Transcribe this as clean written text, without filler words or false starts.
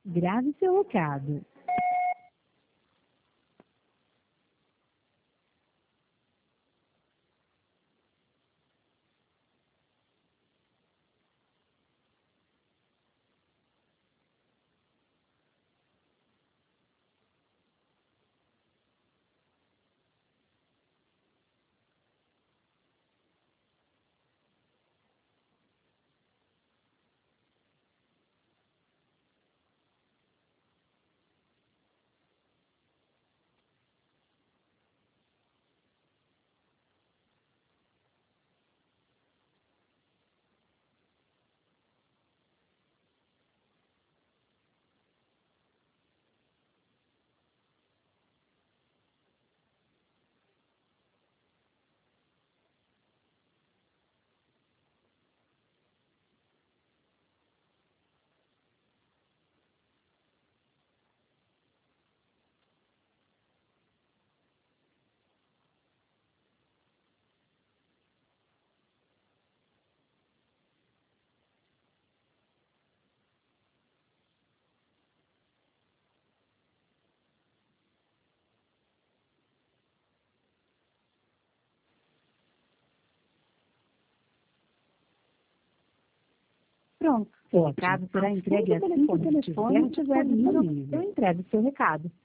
Grave seu recado. Pronto, seu recado será entregue assim que o telefone estiver disponível. Eu entrego seu recado.